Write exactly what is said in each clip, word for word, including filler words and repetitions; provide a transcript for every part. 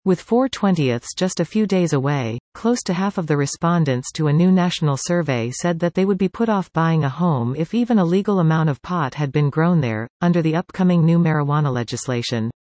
With four twentieths just a few days away, close to half of the respondents to a new national survey said that they would be put off buying a home if even a legal amount of pot had been grown there, under the upcoming new marijuana legislation.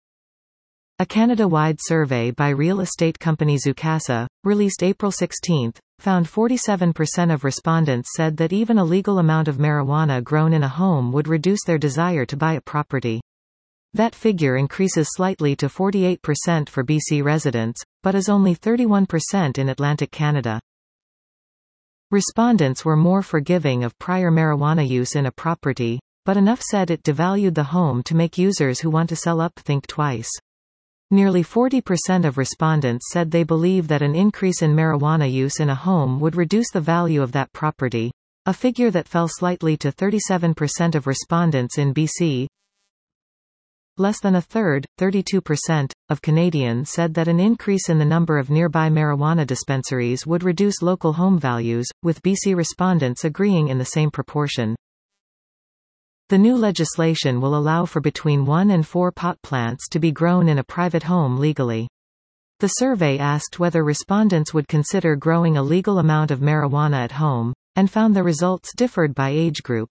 A Canada-wide survey by real estate company Zoocasa, released April sixteenth, found forty-seven percent of respondents said that even a legal amount of marijuana grown in a home would reduce their desire to buy a property. That figure increases slightly to forty-eight percent for B C residents, but is only thirty-one percent in Atlantic Canada. Respondents were more forgiving of prior marijuana use in a property, but enough said it devalued the home to make users who want to sell up think twice. Nearly forty percent of respondents said they believe that an increase in marijuana use in a home would reduce the value of that property, a figure that fell slightly to thirty-seven percent of respondents in B C. Less than a third, thirty-two percent, of Canadians said that an increase in the number of nearby marijuana dispensaries would reduce local home values, with B C respondents agreeing in the same proportion. The new legislation will allow for between one and four pot plants to be grown in a private home legally. The survey asked whether respondents would consider growing a legal amount of marijuana at home, and found the results differed by age group.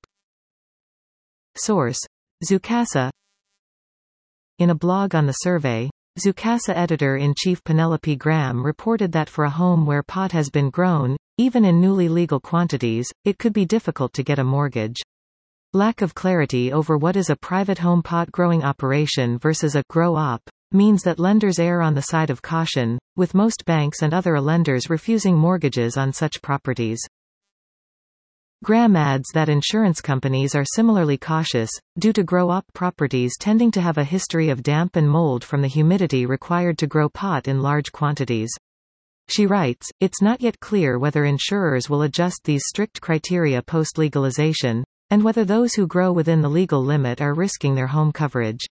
Source: Zoocasa. In a blog on the survey, Zoocasa editor-in-chief Penelope Graham reported that for a home where pot has been grown, even in newly legal quantities, it could be difficult to get a mortgage. Lack of clarity over what is a private home pot growing operation versus a grow-op means that lenders err on the side of caution, with most banks and other lenders refusing mortgages on such properties. Graham adds that insurance companies are similarly cautious, due to grow-op properties tending to have a history of damp and mold from the humidity required to grow pot in large quantities. She writes, "It's not yet clear whether insurers will adjust these strict criteria post-legalization, and whether those who grow within the legal limit are risking their home coverage."